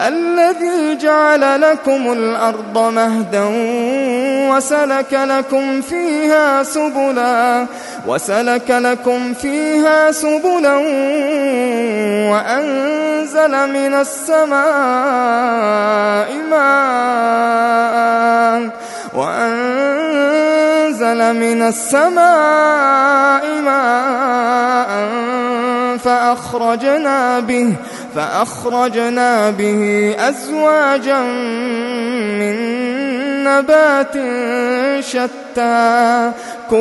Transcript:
الذي جعل لكم الأرض مهدا وسلك لكم فيها سبلا وأنزل من السماء ماء فأخرجنا به أزواجا من نبات شتى